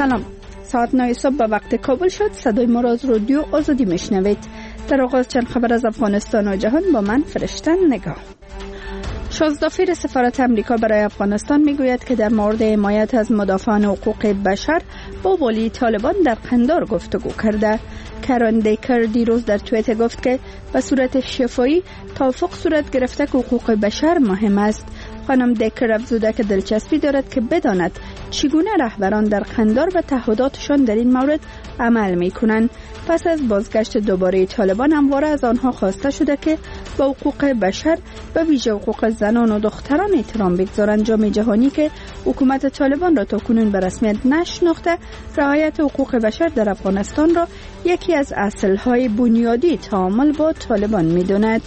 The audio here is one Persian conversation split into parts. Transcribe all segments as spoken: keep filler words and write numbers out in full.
سلام، ساعت نه صبح به وقت کابل شد. صدای ما را از رادیو آزادی میشنوید. در آغاز چند خبر از افغانستان و جهان با من فرشته نگاه. شازدافیر سفارت امریکا برای افغانستان میگوید که در مورد حمایت از مدافعان حقوق بشر با والی طالبان در قندار گفتگو کرده. کرن دیکر دیروز در توییتر گفت که به صورت شفاهی توافق صورت گرفته که حقوق بشر مهم است. خانم دیکر افزوده که دلچسپی دارد که بداند چگونه رهبران در قندار و تعهداتشان در این مورد عمل میکنند. پس از بازگشت دوباره طالبان همواره از آنها خواسته شده که با حقوق بشر و ویژه حقوق زنان و دختران احترام بگذارند. جامعه جهانی که حکومت طالبان را تاکنون به رسمیت نشناخته، رعایت حقوق بشر در افغانستان را یکی از اصل‌های بنیادی تعامل با طالبان می‌داند.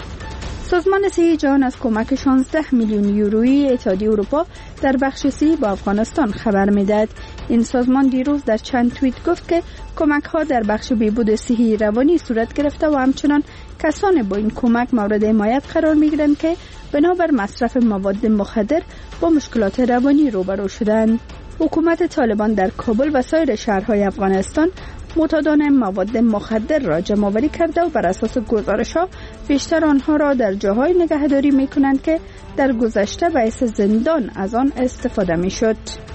سازمان صحی جهان از کمک شانزده میلیون یورویی اتحادیه اروپا در بخش صحی با افغانستان خبر میداد. این سازمان دیروز در چند توییت گفت که کمک ها در بخش بهبود صحی روانی صورت گرفته و همچنان کسان با این کمک مورد حمایت قرار میگیرند که بنابر مصرف مواد مخدر با مشکلات روانی روبرو شدند. حکومت طالبان در کابل و سایر شهرهای افغانستان معتادان مواد مخدر را جمع آوری کرده و بر اساس گزارش‌ها بیشتر آنها را در جاهای نگهداری می‌کنند که در گذشته باعث زندان از آن استفاده می‌شد.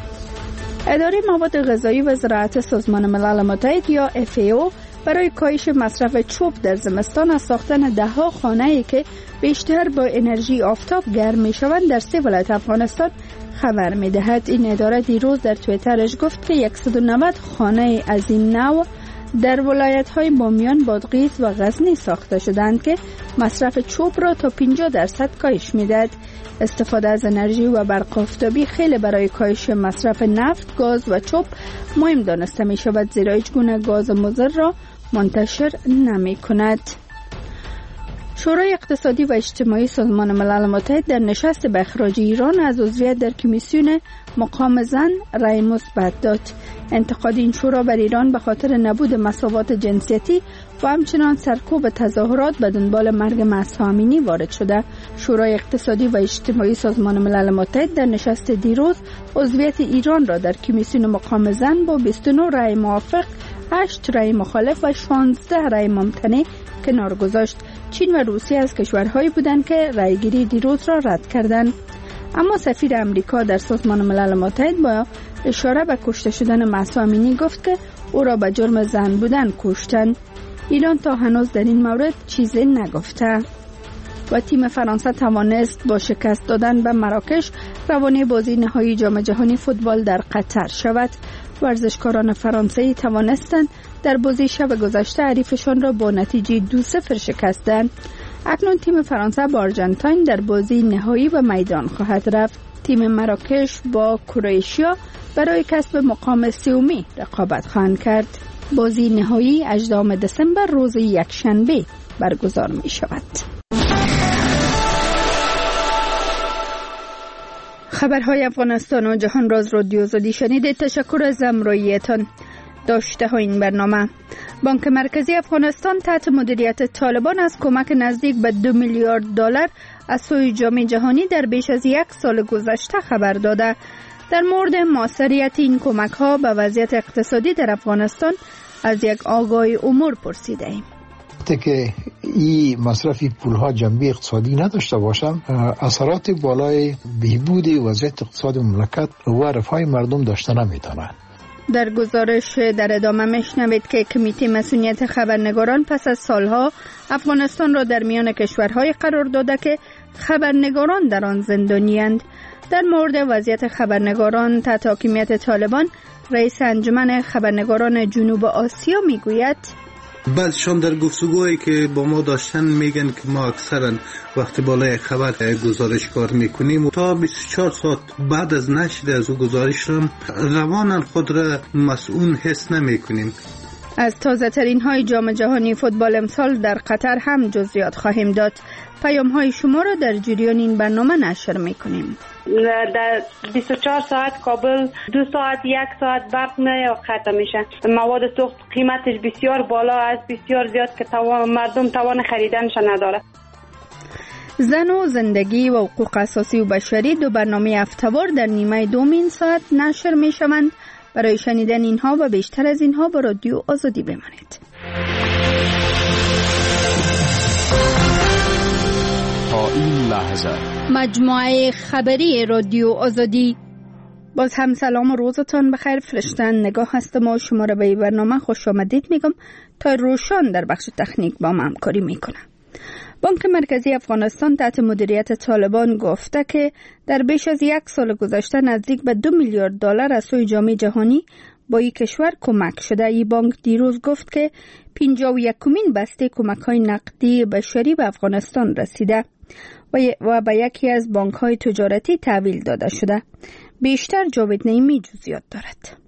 اداره مواد غذایی و زراعت سازمان ملل متحد یا اف ای او برای کاهش مصرف چوب در زمستان از ساختن ده‌ها خانه‌ای که بیشتر با انرژی آفتاب گرم می‌شوند در سه ولایت افغانستان خبر می‌دهد. این اداره دیروز در توییترش گفت که صد و نود خانه از این نوع در ولایت‌های بامیان، بادغیس و غزنی ساخته شدند که مصرف چوب را تا پنجاه درصد کاهش می‌دهد. استفاده از انرژی و برق آفتابی خیلی برای کاهش مصرف نفت، گاز و چوب مهم دانسته می‌شود، زیرا هیچ گونه گاز مضر را منتشر نمی‌کند. شورای اقتصادی و اجتماعی سازمان ملل متحد در نشست به اخراج ایران از عضویت در کمیسیون مقام زن رأی مثبت داد. انتقاد این شورا بر ایران به خاطر نبود مساوات جنسیتی و همچنان سرکوب تظاهرات به دنبال مرگ مهسا امینی وارد شده. شورای اقتصادی و اجتماعی سازمان ملل متحد در نشست دیروز عضویت ایران را در کمیسیون مقام زن با بیست و نه رأی موافق، هشت رأی مخالف و شانزده رأی ممتنع کنار گذاشت. چین و روسیه از کشورهایی بودند که رأیگیری دیروز را رد کردند. اما سفیر امریکا در سازمان ملل متحد با اشاره به کشته شدن مهسا امینی گفت که او را به جرم زن بودن کشتند. ایران تا هنوز در این مورد چیزی نگفته. و تیم فرانسه توانست با شکست دادن به مراکش روانه بازی نهایی جام جهانی فوتبال در قطر شود. ورزشکاران فرانسوی توانستند در بازی شب گذشته حریفشان را با نتیجه دو صفر شکستند. اکنون تیم فرانسه با آرژانتین در بازی نهایی و میدان خواهد رفت. تیم مراکش با کرواتیا برای کسب مقام سومی رقابت خواهند کرد. بازی نهایی هجدهم دسامبر روز یکشنبه برگزار می شود. خبرهای افغانستان و جهان را از رادیو آزادی شنیدید. تشکر از همراهیتان. داشته ها این برنامه: بانک مرکزی افغانستان تحت مدیریت طالبان از کمک نزدیک به دو میلیارد دلار از سوی جامعه جهانی در بیش از یک سال گذشته خبر داده. در مورد موثریت این کمک ها به وضعیت اقتصادی در افغانستان از یک آگاه امور پرسیده ایم. که این مصرف پولها جنبه اقتصادی نداشته باشند، اثرات بالای بهبود وضعیت اقتصاد مملکت و رفاه مردم داشته نمیتونند. در گزارش در ادامه میشنوید که کمیته مسئولیت خبرنگاران پس از سالها افغانستان را در میان کشورهای قرار داده که خبرنگاران در آن زندانی‌اند. در مورد وضعیت خبرنگاران تحت حاکمیت طالبان، رئیس انجمن خبرنگاران جنوب آسیا میگوید: بعضیشان در گفتگوهایی که با ما داشتن میگن که ما اکثرا وقتی بالای خبر گزارش کار میکنیم تا بیست و چهار ساعت بعد از نشر از او گزارش را رواناً خود را مسئول حس نمیکنیم. از تازه ترین های جام جهانی فوتبال امسال در قطر هم جزئیات خواهیم داد. پیام های شما را در جریان این برنامه نشر میکنیم. در بیست و چهار ساعت کابل دو ساعت یک ساعت برق نه قطع میشه. مواد سوخت قیمتش بسیار بالا است، بسیار زیاد که توان مردم توان خریدنش نداره. زن و زندگی و حقوق اساسی و بشری دو برنامه هفته‌وار در نیمه دوم این ساعت نشر میشوند. برای شنیدن اینها و بیشتر از اینها با رادیو آزادی بمانید. تا این لحظه مجموعه خبری رادیو آزادی. باز هم سلام و روزتان بخیر. فرشتن نگاه هستم و شما را به این برنامه خوش آمدید میگم تا روشان در بخش تکنیک با ما همکاری میکنه. بانک مرکزی افغانستان تحت مدیریت طالبان گفته که در بیش از یک سال گذشته نزدیک به دو میلیارد دلار از سوی جامعه جهانی با این کشور کمک شده. این بانک دیروز گفت که پنجاه و یکمین بسته کمک‌های نقدی بشری به افغانستان رسیده و به یکی از بانک‌های تجارتی تحویل داده شده. بیشتر جاوید نعیمی جزئیات دارد.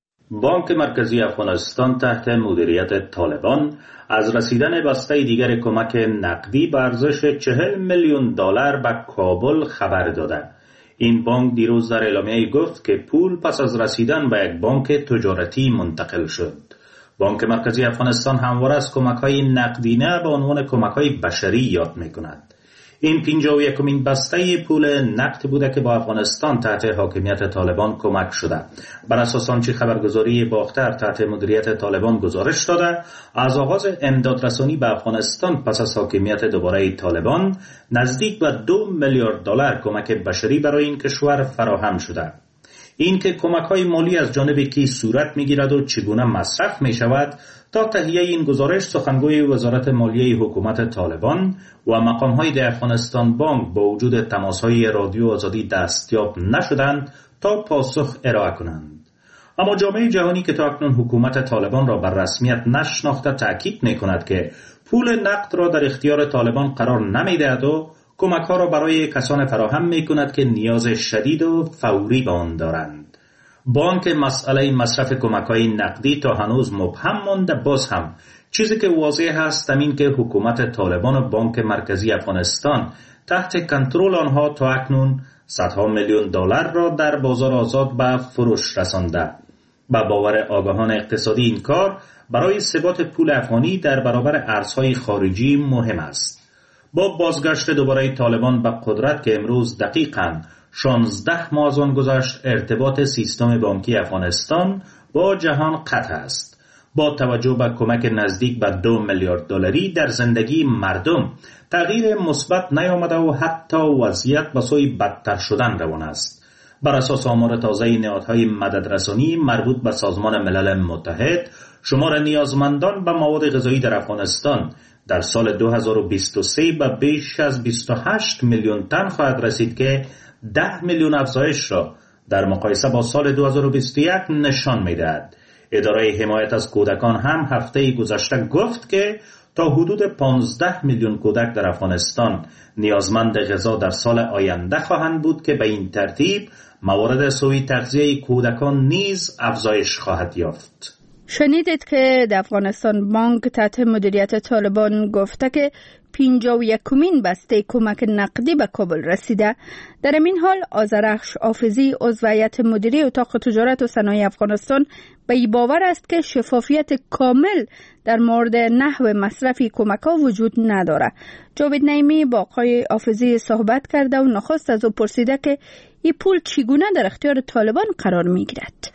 بانک مرکزی افغانستان تحت مدیریت طالبان از رسیدن بسته دیگر کمک نقدی به ارزش چهل میلیون دلار به کابل خبر داده. این بانک دیروز در اعلامیه گفت که پول پس از رسیدن به یک بانک تجارتی منتقل شد. بانک مرکزی افغانستان همواره از کمک‌های نقدینه به عنوان کمک‌های بشری یاد می‌کند. این پنجاه و یکمین بسته پول نقد بوده که با افغانستان تحت حاکمیت طالبان کمک شده. بر اساس آنچه خبرگزاری باختر تحت مدیریت طالبان گزارش داده، از آغاز امدادرسانی به افغانستان پس از حاکمیت دوباره طالبان نزدیک به دو میلیارد دلار کمک بشری برای این کشور فراهم شده. این که کمک‌های مالی از جانب کی صورت می‌گیرد و چگونه مصرف می‌شود، تا تهیه این گزارش سخنگوی وزارت مالیه حکومت طالبان و مقام‌های در افغانستان بانک با وجود تماس‌های رادیو آزادی دستیاب نشدند تا پاسخ ارائه کنند. اما جامعه جهانی که تا اکنون حکومت طالبان را بر رسمیت نشناخته تأکید می‌کند که پول نقد را در اختیار طالبان قرار نمی‌دهد و کمک‌ها را برای کسان فراهم می‌کند که نیاز شدید و فوری به آن دارند. بانک مسئله مصرف کمک‌های نقدی تا هنوز مبهم مانده. باز هم چیزی که واضح هست همین که حکومت طالبان و بانک مرکزی افغانستان تحت کنترل آنها تا اکنون صدها میلیون دلار را در بازار آزاد به فروش رسانده. با باور آگاهان اقتصادی این کار برای ثبات پول افغانی در برابر ارزهای خارجی مهم است. با بازگشت دوباره طالبان به قدرت که امروز دقیقاً شانزده ماه از آن گذشت، ارتباط سیستم بانکی افغانستان با جهان قطع است. با توجه به کمک نزدیک به دو میلیارد دلاری در زندگی مردم تغییر مثبت نیامده و حتی وضعیت به سوی بدتر شدن روان است. بر اساس آمار تازه نهادهای مددرسانی مربوط به سازمان ملل متحد، شمار نیازمندان به مواد غذایی در افغانستان در سال دو هزار و بیست و سه به بیش از بیست و هشت میلیون تن خواهد رسید که ده میلیون افزایش را در مقایسه با سال دو هزار و بیست و یک نشان می‌دهد. اداره حمایت از کودکان هم هفته گذشته گفت که تا حدود پانزده میلیون کودک در افغانستان نیازمند غذا در سال آینده خواهند بود که به این ترتیب موارد سوء تغذیه کودکان نیز افزایش خواهد یافت. شنیدید که در افغانستان بانک تحت مدیریت طالبان گفته که پنجاه و یکمین بسته کمک نقدی به کابل رسیده. در این حال آذرخش حافظی عضو هیئت مدیره اتاق تجارت و صنایع افغانستان به این باور است که شفافیت کامل در مورد نحو مصرف کمک‌ها وجود نداره. جاوید نعیمی با آقای حافظی صحبت کرده و نخست از او پرسیده که این پول چگونه در اختیار طالبان قرار می‌گیرد.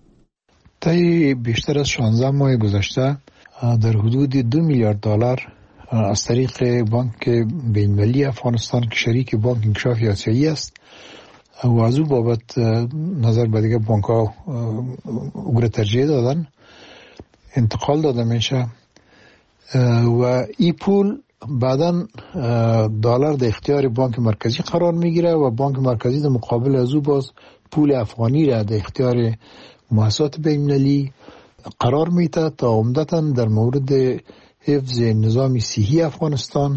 طی بیشتر از شانزده ماه گذشته در حدود دو میلیارد دلار از طریق بانک بین‌المللی افغانستان که شریک بانک انکشاف آسیایی است و از او بابت نظر به دیگه بانک ها او را ترجیح دادن انتقال داده میشه و این پول بعداً دلار در اختیار بانک مرکزی قرار میگیره و بانک مرکزی در مقابل از او باز پول افغانی را در اختیار مؤسسات بین‌المللی قرار میده تا عمدتاً در مورد حفظ نظام صحی افغانستان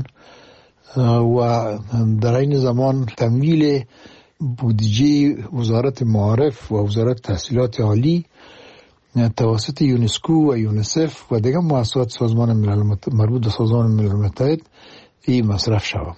و در این زمان تمویل بودجه وزارت معارف و وزارت تحصیلات عالی توسط یونسکو و یونیسف و دیگر مؤسسات سازمان ملل مربوط به سازمان ملل متحد این مصرف شود.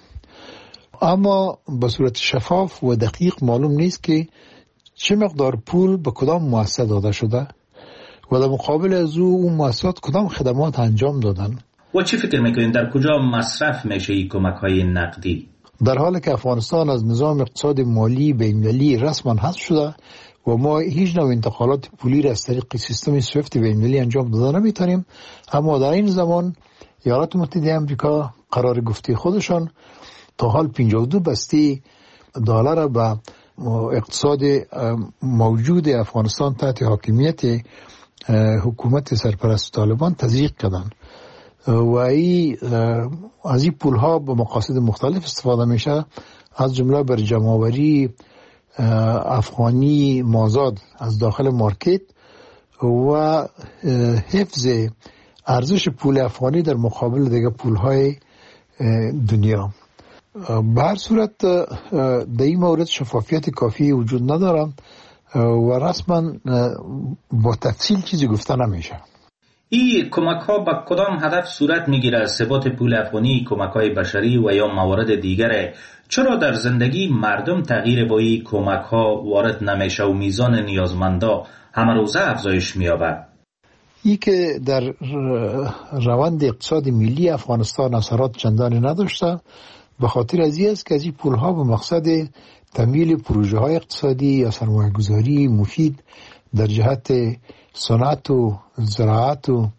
اما به صورت شفاف و دقیق معلوم نیست که چه مقدار پول به کدام مؤسسه داده شده و در مقابل از او اون مؤسسات کدام خدمات انجام دادن. و چی فکر میکنین در کجا مصرف میشه این کمک‌های نقدی؟ در حالی که افغانستان از نظام اقتصاد مالی بین‌المللی رسما حذف شده و ما هیچ نوع انتقالات پولی را از طریق سیستم سویفت بین‌المللی انجام داده نمیتونیم. اما در این زمان ایالات متحده آمریکا قرار گفته خودشان تا حال پنجاه و دو بسته دلار به اقتصاد موجود افغانستان تحت حاکمیت حکومت سرپرست طالبان تزریق کردند و ای از این پول ها به مقاصد مختلف استفاده میشه، از جمله بر جمع‌آوری افغانی مازاد از داخل مارکت و حفظ ارزش پول افغانی در مقابل دیگه پول های دنیا. به هر صورت در این مورد شفافیت کافی وجود نداره و رسما با تفصیل چیزی گفته نمیشه. این کمک ها به کدام هدف صورت میگیره؟ ثبات پول افغانی، کمک های بشری و یا موارد دیگره؟ چرا در زندگی مردم تغییر با این کمک ها وارد نمیشه و میزان نیازمندا همه روزه افزایش میابه؟ ای که در روند اقتصاد ملی افغانستان اثرات چندانی نداشته، به خاطر از این است که از این پول ها به مقصد تمویل پروژه های اقتصادی یا سرمایه گذاری مفید در جهت صنعت و زراعت و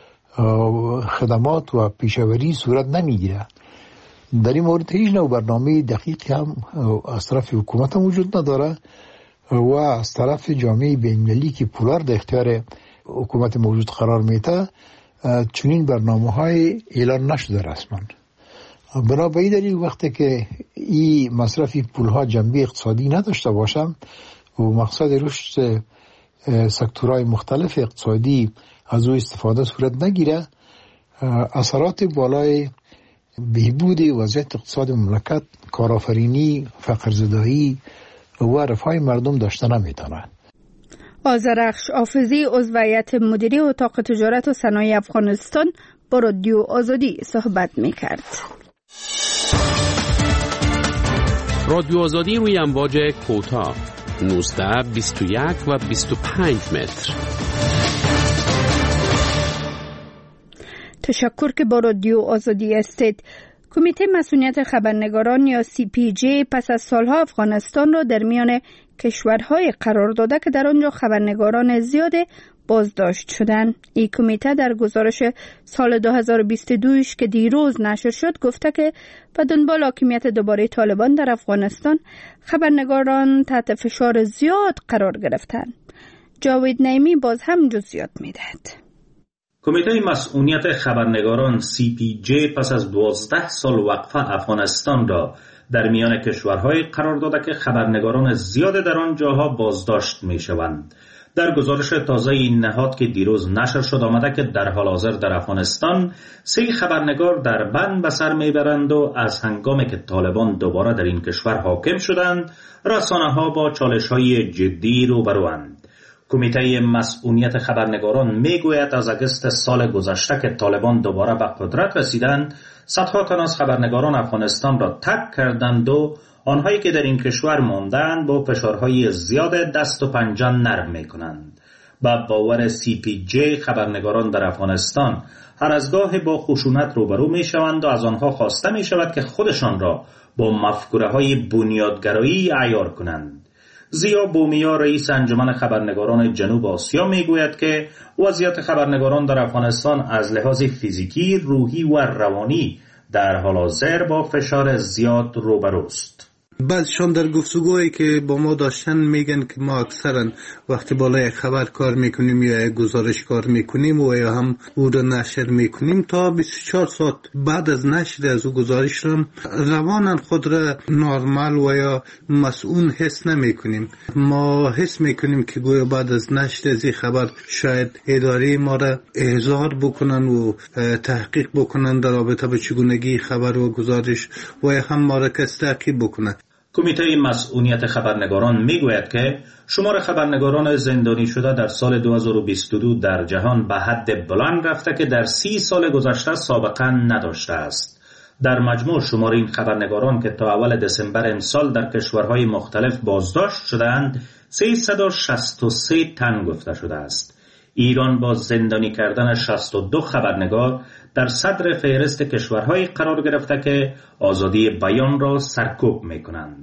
خدمات و پیشاوری صورت نمیگیره. در این مورد هیچ نوع برنامه دقیق هم از طرف حکومت هم وجود نداره و از طرف جامعه بین‌المللی که پولار در اختیار حکومت موجود قرار میده چنین برنامه های اعلان نشده رسما. بنابراین در این وقتی که این مصرف پول ها جنبه اقتصادی نداشته باشم و مقصد رشد سکتورهای مختلف اقتصادی از او استفاده صورت نگیره، اثرات بالای بهبود وضعیت اقتصاد مملکت، کارآفرینی، فقرزدایی و رفاه مردم داشته نمیتونه. آذرخش حافظی عضو هیئت مدیره اتاق تجارت و صنایع افغانستان با رادیو آزادی صحبت میکرد. رادیو آزادی روی امواج کوتاه نوزده، بیست و یک و بیست و پنج متر. تشکر که با رادیو آزادی هستید. کمیته مسئولیت خبرنگاران یا سی پی جی پس از سالها افغانستان را در میان کشورهای قرار داده که در آنجا خبرنگاران زیاد بازداشت شدند. این کمیته در گزارش سال دو هزار و بیست و دو که دیروز نشر شد گفته که به دنبال حاکمیت دوباره طالبان در افغانستان خبرنگاران تحت فشار زیاد قرار گرفتند. جاوید نعیمی باز هم جزئیات میدهد. کمیته مسئولیت خبرنگاران سی پی جی پس از دوازده سال وقفه افغانستان را در میان کشورهای قرار داده که خبرنگاران زیاد در آن جاها بازداشت می شوند. در گزارش تازه این نهاد که دیروز نشر شد آمده که در حال حاضر در افغانستان سه خبرنگار در بند به سر میبرند و از هنگامی که طالبان دوباره در این کشور حاکم شدند رسانه ها با چالش های جدی روبروند. کمیته مسئولیت خبرنگاران میگوید از اگست سال گذشته که طالبان دوباره به قدرت رسیدند صدها تن از خبرنگاران افغانستان را ترک کردند و آنهایی که در این کشور ماندند با فشارهای زیاد دست و پنجه نرم میکنند. با باور سی پی جی خبرنگاران در افغانستان هر از گاه با خشونت روبرو میشوند و از آنها خواسته میشود که خودشان را با مفکوره های بنیادگرایی عیار کنند. زیا بومیا رئیس انجمن خبرنگاران جنوب آسیا میگوید که وضعیت خبرنگاران در افغانستان از لحاظ فیزیکی، روحی و روانی در حال حاضر با فشار زیاد روبروست. بعضشان در گفتگوهایی که با ما داشتن میگن که ما اکثرا وقتی بالای خبر کار میکنیم یا گزارش کار میکنیم و یا هم او را نشر میکنیم تا بیست و چهار ساعت بعد از نشر از او گزارش را روانن خود را نرمال و یا مسئول حس نمیکنیم. ما حس میکنیم که گویا بعد از نشر از این خبر شاید اداره ما را احضار بکنن و تحقیق بکنن در رابطه با چگونگی خبر و گزارش و یا هم ما را کس تعقیب بکنن. کمیته مسئولیت خبرنگاران میگوید که شمار خبرنگاران زندانی شده در سال دو هزار و بیست و دو در جهان به حد بلند رفته که در سی سال گذشته سابقه نداشته است. در مجموع شمار این خبرنگاران که تا اول دسامبر امسال در کشورهای مختلف بازداشت شدند سیصد و شصت و سه تن گفته شده است. ایران با زندانی کردن شصت و دو خبرنگار در صدر فهرست کشورهای قرار گرفته که آزادی بیان را سرکوب می‌کنند.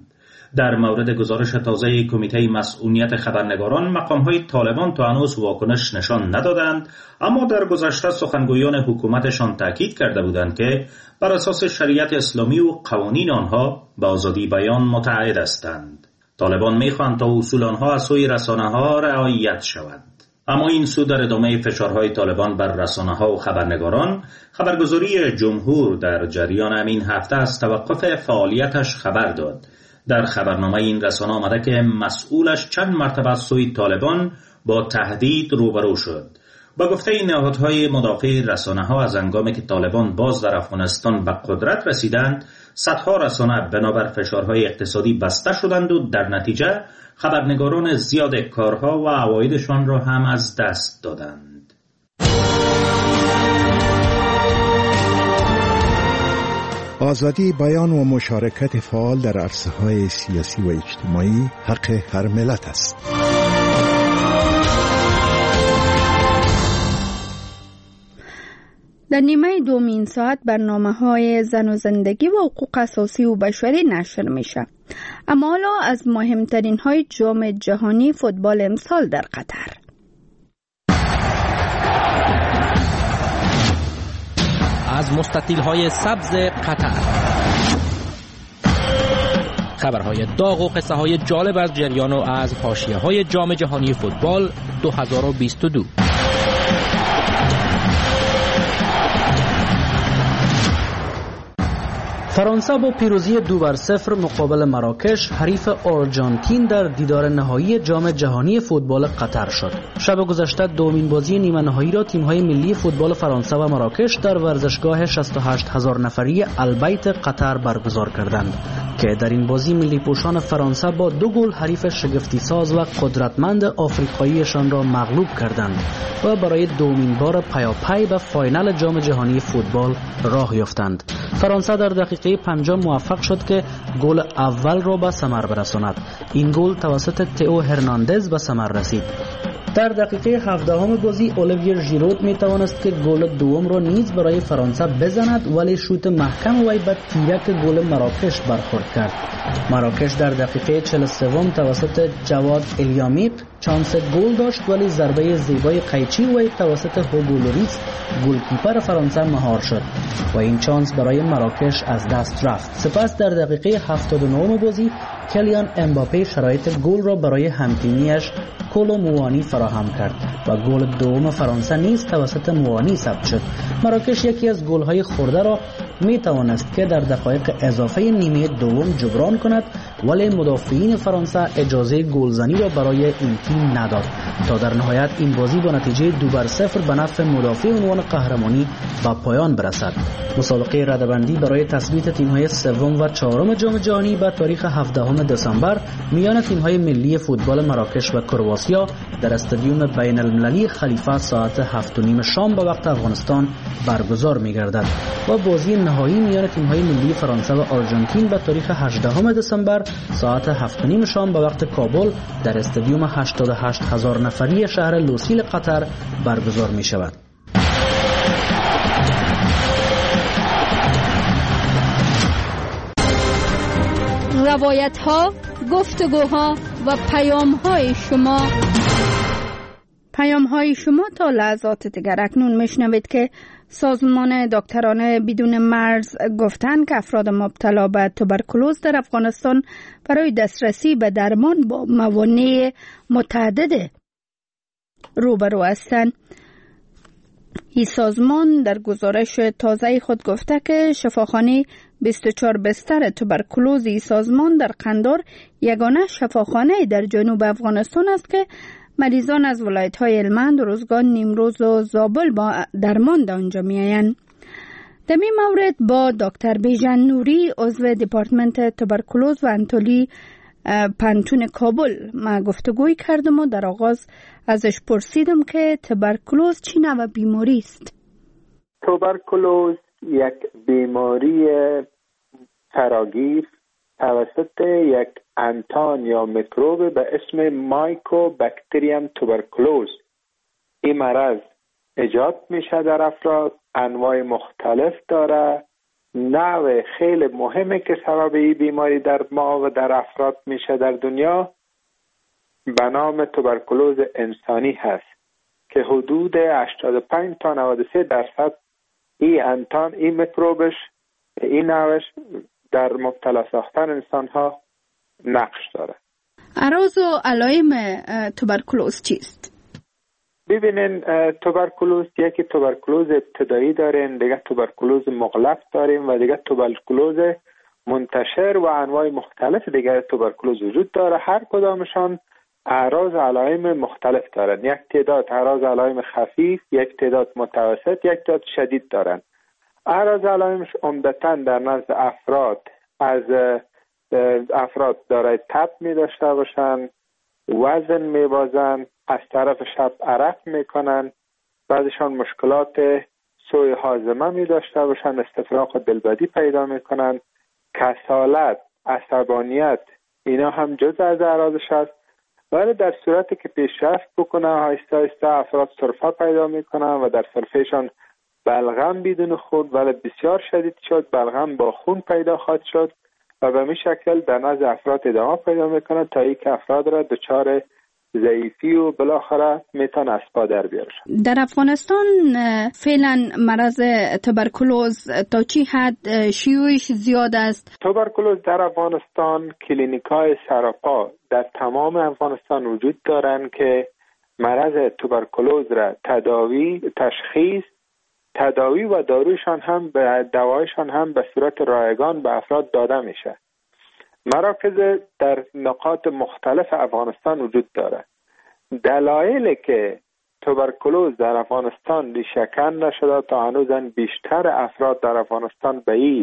در مورد گزارش تازه کمیته مسئولیت خبرنگاران، مقام‌های طالبان تا هنوز واکنش نشان ندادند، اما در گذشته سخنگویان حکومتشان تاکید کرده بودند که بر اساس شریعت اسلامی و قوانین آنها به آزادی بیان متعهد هستند. طالبان می‌خواهند تا اصول آنها از سوی رسانه‌ها رعایت شود. اما این سو در ادامه فشارهای طالبان بر رسانه‌ها و خبرنگاران، خبرگزاری جمهور در جریان همین هفته از توقف فعالیتش خبر داد. در خبرنامه این رسانه آمده که مسئولش چند مرتبه از سوی طالبان با تهدید روبرو شد. با گفته این نهادهای مدافع رسانه‌ها، از هنگامی که طالبان باز در افغانستان به قدرت رسیدند، صدها رسانه بنابر فشارهای اقتصادی بسته شدند و در نتیجه خبرنگاران زیاد کارها و عوایدشان را هم از دست دادند. آزادی بیان و مشارکت فعال در عرصه‌های سیاسی و اجتماعی حق هر ملت است. در نیمه دومین ساعت برنامه‌های زن و زندگی و حقوق اساسی و بشری نشر میشه. اما حالا از مهمترین های جام جهانی فوتبال امسال در قطر. از مستطیل های سبز قطر، خبرهای داغ و قصه های جالب از جریان و از حاشیه های جام جهانی فوتبال دو هزار و بیست و دو. فرانسه با پیروزی دو بر صفر مقابل مراکش حریف آرژانتین در دیدار نهایی جام جهانی فوتبال قطر شد. شب گذشته دومین بازی نیمه نهایی را تیم‌های ملی فوتبال فرانسه و مراکش در ورزشگاه شصت و هشت هزار نفری البیت قطر برگزار کردند که در این بازی ملی پوشان فرانسه با دو گل حریف شگفتی ساز و قدرتمند آفریقاییشان را مغلوب کردند و برای دومین بار پیاپی به فاینال جام جهانی فوتبال راه یافتند. فرانسه در دقیقه پنجم موفق شد که گل اول را به ثمر برساند. این گل توسط تئو هرناندز به ثمر رسید. در دقیقه هفدهم بازی اولیویر ژیرود می توانست که گل دوم را نیز برای فرانسه بزند، ولی شوت محکم وی به تیرک گل مراکش برخورد کرد. مراکش در دقیقه چهل و سه توسط جواد الیامیق چانس گل داشت، ولی ضربه زیبای قیچی وی توسط هوگو لوریس گلکیپر فرانسه مهار شد و این چانس برای مراکش از دست رفت. سپس در دقیقه هفتاد و نه بازی کلیان امباپه شرایط گل را برای همتیمیش کولو موانی فراهم کرد و گل دوم فرانسه نیز توسط موانی ثبت شد. مراکش یکی از گل‌های خورده را می توانست که در دقایق اضافه نیمه دوم جبران کند، ولی مدافعین فرانسه اجازه گلزنی را برای این تیم نداد تا در نهایت این بازی با نتیجه دو بر صفر به نفع مدافع عنوان قهرمانی به پایان برسد. مسابقه رده‌بندی برای تثبیت تیم‌های سوم و چهارم جام جهانی به تاریخ هفدهم دسامبر میان تیم‌های ملی فوتبال مراکش و کرواتیا در استادیوم بین المللی خلیفه ساعت هفت و نیم شام به وقت افغانستان برگزار می‌گردد و بازی نهایی میان تیم‌های ملی فرانسه و آرژانتین به تاریخ هجدهم دسامبر ساعت هفت و نیم شام به وقت کابل در استادیوم هشتاد و هشت هزار نفری شهر لوسیل قطر برگزار می‌شود. روایت ها، گفتگوها و پیام های شما پیام های شما تا لحظات دیگر. اکنون میشنوید که سازمان دکتران بدون مرز گفتند که افراد مبتلا به توبرکولوز در افغانستان برای دسترسی به درمان با موانع متعدد روبرو هستند. این سازمان در گزارش تازه خود گفته که شفاخانه بیست و چهار بستر توبرکولوز این سازمان در قندار یگانه شفاخانه در جنوب افغانستان است که مریضان از ولایت‌های هلمند، روزگان، نیمروز و زابل با درمان در آنجا می‌آیند. در این مورد با دکتر بیژن نوری عضو دپارتمنت توبرکولوز و انتولی پنتون کابل ما گفتگوی کردم و در آغاز ازش پرسیدم که توبرکولوز چی نوع بیماری است؟ توبرکولوز یک بیماری فراگیر توسط یک انتان یا میکروب به اسم مایکوبکتریوم توبرکولوز. این مرض ایجاد میشه در افراد، انواع مختلف داره، نوع خیلی مهمه که سبب این بیماری در ما و در افراد میشه در دنیا به نام توبرکولوز انسانی هست که حدود هشتاد و پنج تا نود و سه درصد این انتان این میکروبش این نوعش در مبتلا ساختن انسان ها نقش داره. اعراض و علائم توبرکولوز چیست؟ ببینین توبرکولوز یکی توبرکولوز ابتدایی داریم، دیگه توبرکولوز مغلق داریم و دیگه توبرکولوز منتشر و انواع مختلف دیگه توبرکولوز وجود داره. هر کدامشان اعراض و علائم مختلف دارن. یک تعداد اعراض و علائم خفیف، یک تعداد متوسط، یک تعداد شدید دارن. اعراض و علائمش عمدتاً در نزد افراد از افراد دارای تب می داشته باشن، وزن می بازن، از طرف شب عرق می کنن، بعضشان مشکلات سوء هاضمه می داشته باشن، استفراغ دلبدی پیدا می کنن، کسالت، عصبانیت، اینا هم جز از اعراضش است. ولی در صورتی که پیشرفت بکنه آهسته آهسته افراد سرفه پیدا می کنن و در سرفهشان بلغم بدون خون ولی بسیار شدید شد، بلغم با خون پیدا خواهد شد و به این شکل در نزد افراد ادامه پیدا میکنه تا اینکه افراد را دچار ضعیفی و بالاخره میتونه از پا در بیاره. در افغانستان فعلا مرض توبرکولوز تا چی حد شیوعش زیاد است؟ توبرکولوز در افغانستان کلینیکای سراپا در تمام افغانستان وجود دارند که مرض توبرکولوز را تداوی، تشخیص، تداوی و دارویشان هم به دوایشان هم به صورت رایگان به افراد داده میشه. مراکز در نقاط مختلف افغانستان وجود داره. دلایلی که توبرکولوز در افغانستان ریشه‌کن نشده تا هنوزن بیشتر افراد در افغانستان به این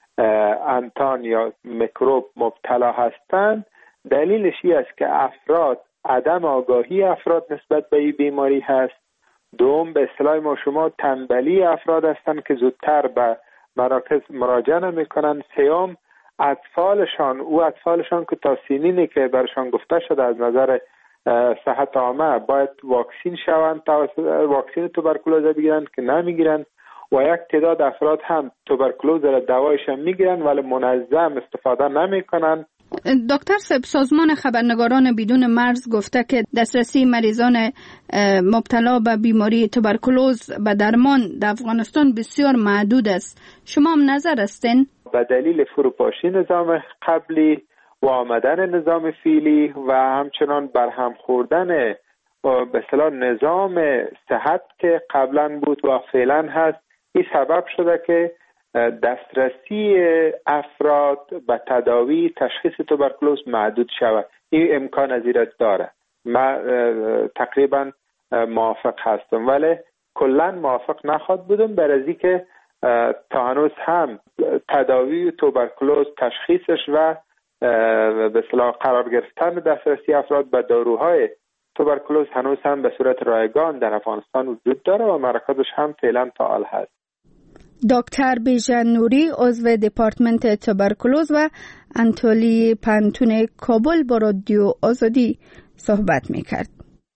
انتان یا میکروب مبتلا هستند، دلیلش این است که افراد عدم آگاهی افراد نسبت به این بیماری هست. دوم به اصطلاح ما شما تنبلی افراد هستند که زودتر به مراکز مراجعه نمی‌کنن. سوم اطفالشان او اطفالشان که تا سنینی که برشان گفته شده از نظر صحت عامه باید واکسین شوند تا واکسین توبرکولوز بگیرن که نمیگیرن و یک تعداد افراد هم توبرکولوز را دوایش هم میگیرن ولی منظم استفاده نمیکنن. دکتر صاحب، سازمان خبرنگاران بدون مرز گفته که دسترسی مریضان مبتلا به بیماری توبرکولوز به درمان در افغانستان بسیار محدود است. شما هم نظر هستین؟ به دلیل فروپاشی نظام قبلی و آمدن نظام فعلی و همچنان برهم خوردن به اصطلاح نظام صحت که قبلا بود و فعلا هست، این سبب شده که دسترسی افراد به تداوی تشخیص توبرکولوز محدود شود. این امکان از این داره. من تقریبا موافق هستم ولی کلا موافق نخواد بودم برای که تا هنوز هم تداوی توبرکولوز تشخیصش و به اصطلاح قرار گرفتن دسترسی افراد به داروهای توبرکولوز هنوز هم به صورت رایگان در افغانستان وجود داره و مراکزش هم فعلا فعال هست. دکتر بیژن نوری عضو دپارتمنت توبرکولوز و انتولی پانتون کابل با رادیو آزادی صحبت میکرد.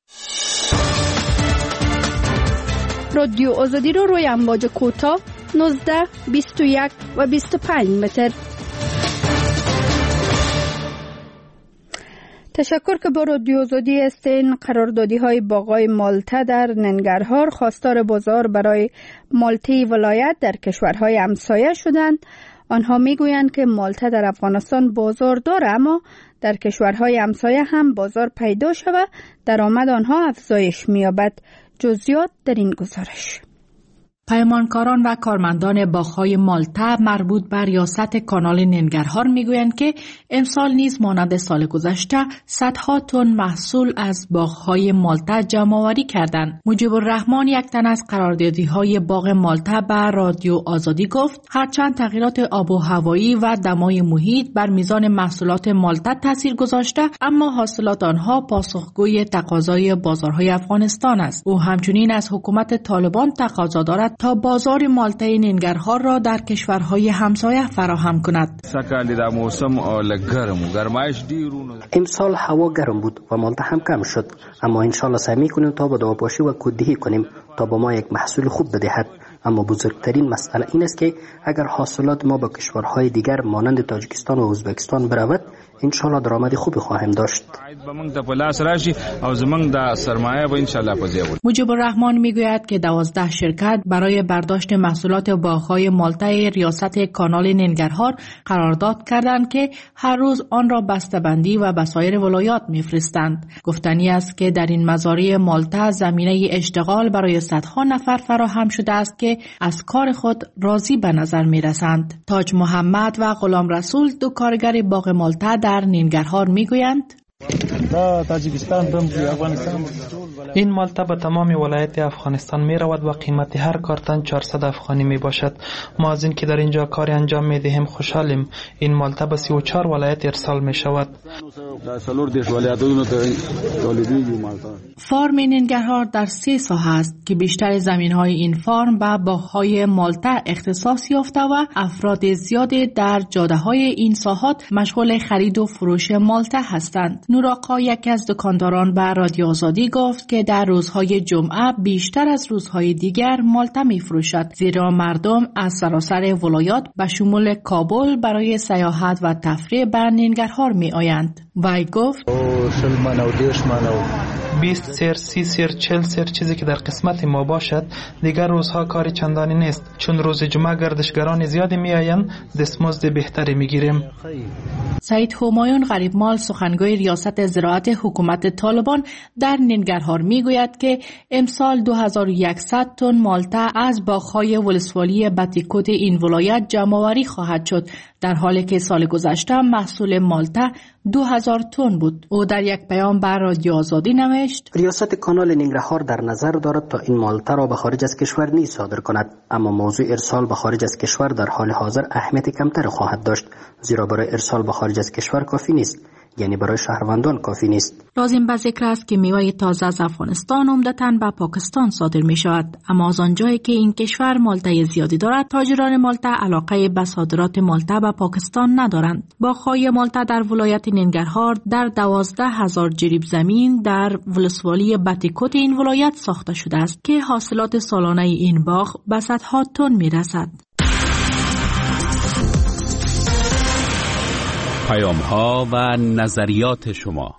رادیو آزادی رو روی امواج کوتاه نوزده، بیست و یک و بیست و پنج متر. تشکر که با رادیو آزادی هستین. قراردادی های باغای مالته در ننگرهار خواستار بازار برای مالته ولایت در کشورهای همسایه شدند. آنها میگویند که مالته در افغانستان بازار داره اما در کشورهای همسایه هم بازار پیدا شود، درآمد آنها افزایش می‌یابد. جزئیات در این گزارش. پیمانکاران و کارمندان باغ‌های مالته مربوط بر ریاست کانال ننگرهار میگویند که امسال نیز مانند سال گذشته صدها تن محصول از باغ‌های مالته جمع‌آوری کردند. مجیب الرحمن، یک تن از قراردادی‌های باغ مالته به رادیو آزادی گفت هرچند تغییرات آب و هوایی و دمای محیط بر میزان محصولات مالته تاثیر گذاشته، اما حاصلات آنها پاسخگوی تقاضای بازارهای افغانستان است. او همچنین از حکومت طالبان تقاضا دارد تا بازار مالته ننگرهار را در کشورهای همسایه فراهم کند. امسال هوا گرم بود و مالته هم کم شد، اما انشالله سعی می‌کنیم تا با دوا پاشی و کوددهی کنیم تا با ما یک محصول خوب بدهد. اما بزرگترین مسئله این است که اگر حاصلات ما با کشورهای دیگر مانند تاجیکستان و ازبکستان برود، انشالله درآمد خوبی خواهیم داشت. مجیب الرحمن میگوید که دوازده شرکت برای برداشت محصولات باغ‌های مالتا ریاست کانال ننگرهار قرارداد کردند که هر روز آن را بسته‌بندی و به سایر ولایات میفرستند. گفتنی است که در این مزارع مالتا زمینه اشتغال برای صدها نفر فراهم شده است که از کار خود راضی به نظر میرسند. تاج محمد و غلام رسول دو کارگر باغ مالتا در ننگرهار میگویند این مالتا به تمام ولایت افغانستان می رود و قیمت هر کارتن چهارصد افغانی می باشد. ما از این که در اینجا کاری انجام می دهیم خوشحالیم. این مالتا به سی و چهار ولایت ارسال می شود. فارم ننگرهار در سه ساحه است که بیشتر زمین های این فارم به باغ‌های مالتا اختصاص یافته و افراد زیادی در جاده های این ساحات مشغول خرید و فروش مالتا هستند. نوراقا یکی از دکانداران به رادیو آزادی گفت که در روزهای جمعه بیشتر از روزهای دیگر مالتا می فروشد، زیرا مردم از سراسر ولایات به شمول کابل برای سیاحت و تفریح به ننگرهار می آیند. وی گفت بیست سیر، سی سیر، چل سیر چیزی که در قسمت ما باشد دیگر روزها کاری چندانی نیست، چون روز جمعه گردشگران زیادی می آیند، دستمزد بهتری می گیریم. سعید همایون غریبمال سخنگوی ریاست زراعت حکومت طالبان در ننگرهار می گوید که امسال دو هزار و صد تن مالتا از باغ‌های ولسوالی بتیکوت این ولایت جمع‌آوری خواهد شد، در حالی که سال گذشته محصول مالتا دو هزار تن بود. او در یک پیام بر رادیو آزادی نوشت: ریاست کانال ننگرهار در نظر دارد تا این مالتا را به خارج از کشور نیز صادر کند، اما موضوع ارسال به خارج از کشور در حال حاضر اهمیت کمتر خواهد داشت، زیرا برای ارسال به خارج از کشور کافی نیست، یعنی برای شهروندان کافی نیست. لازم به ذکر است که میوه تازه از افغانستان عمدتاً به پاکستان صادر می شود، اما از آنجایی که این کشور مالتای زیادی دارد، تاجران مالتا علاقه به صادرات مالتا به پاکستان ندارند. باغ‌های مالتا در ولایت ننگرهار در دوازده هزار جریب زمین در ولسوالی بتیکوت این ولایت ساخته شده است که حاصلات سالانه این باغ به صدها تن می رسد. پیام ها و نظریات شما.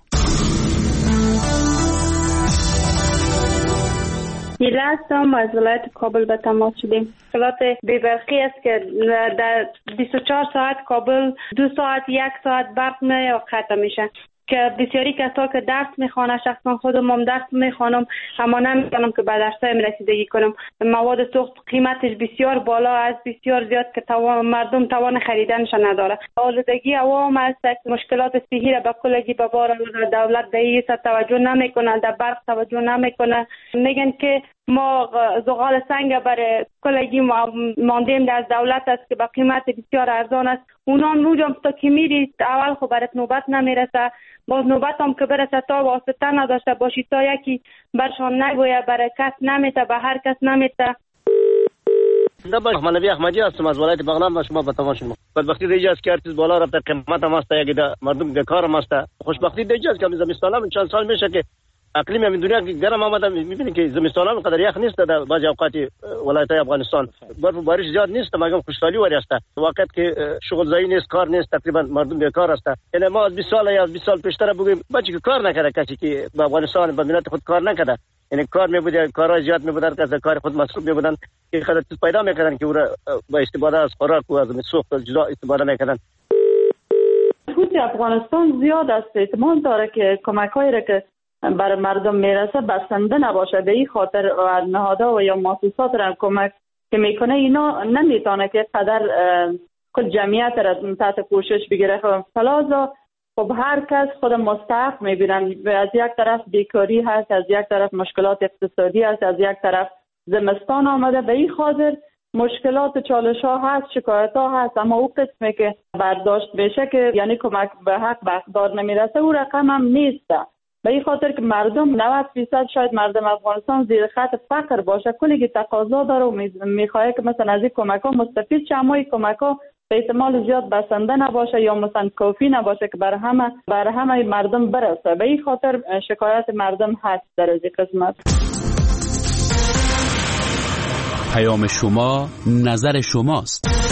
دیره هستم، از ولایت کابل به تماس شدیم. مشکلات بی‌برقی است که در بیست و چهار ساعت کابل دو ساعت یک ساعت برق نه و قطع میشه، که بسیاری کسا که درس میخوانه، شخصا خودم هم درس میخوانم اما نمیتونم که به درسایم رسیدگی کنم. مواد سوخت قیمتش بسیار بالا است، بسیار زیاد که توان مردم توان خریدنش نداره. آلودگی عوام است، مشکلات صحی را به کلگی به بار دولت به این توجه نمیکنه، در برق توجه نمیکنه. میگن که ما زغال سنگ برای کلگی ماندیم از دولت است که به قیمت بسیار ارزان است. اونا نوجم تا که میری اول خب برات نوبت نمیرسه، باز نوبت هم که برسه تا واسطه نداشته باشی، تا یکی برشان نگویه، برای کس نمیته، به هر کس نمیته. دبا احمدی احمدی هستم از ولایت بغلان و شما به تماشا شما. بدبختی دیگه است که ارتش بالا رفته، قیمت هم است، یکی مردم بیکار هم است. خوشبختی دیگه است که زمستان هم چند سال میشه که اقلیم همین دنیا گرم آمده، میبینید که زمستان هم قدر یخ نیست در بعضی اوقات ولایت افغانستان، برف و بارش زیاد نیست، مگم خوشحالی وری است. وقت که شغل زایی نیست، کار نیست، تقریبا مردم بیکار است. یعنی ما از بیست سال یا از بیست سال پیشتر بگیم بچه که کار نکرده، کسی که به افغانستان به ملت خود کار نکرده، یعنی کار میبوده، کارهای زیاد میبودن که از کار خود مصروف میبودن که خود پیدا میکردن که او را با استفاده از خوراک و از سوخت جدا استفاده میکردن. خود افغانستان زیاد است، احتمال داره که کمک‌هایی را که برای مردم میرسه بسنده نباشه، به این خاطر نهادها و یا مؤسسات را کمک که میکنه اینا نمیتونه که قدر کل جمعیت را تحت پوشش بگیره. فلازا خب هر کس خود مستحق میبینن، از یک طرف بیکاری هست، از یک طرف مشکلات اقتصادی هست، از یک طرف زمستان آمده، به این خاطر مشکلات چالش ها هست، شکایت ها هست، اما او قسمی که برداشت بشه که یعنی کمک به حق به اقدار نمیرسه، او رقم هم نیست. به این خاطر که مردم نود درصد شاید مردم افغانستان زیر خط فقر باشه، کلی که تقاضا داره و میخواه که مثلا از این کمک ها مستفید شه، اما این کمک ها به احتمال زیاد بسنده نباشه یا مثلا کافی نباشه که برای همه برای همه مردم برسه. به این خاطر شکایت مردم هست در از این قسمت. پیام شما نظر شماست.